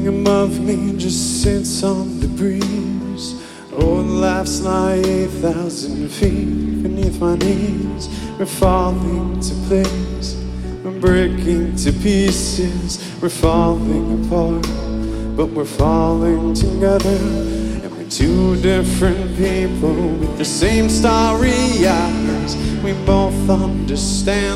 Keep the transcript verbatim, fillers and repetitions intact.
Nothing above me just sits on the breeze. Oh, life's like eight thousand feet beneath my knees. We're falling to place, we're breaking to pieces. We're falling apart, but we're falling together. And we're two different people with the same starry eyes. We both understand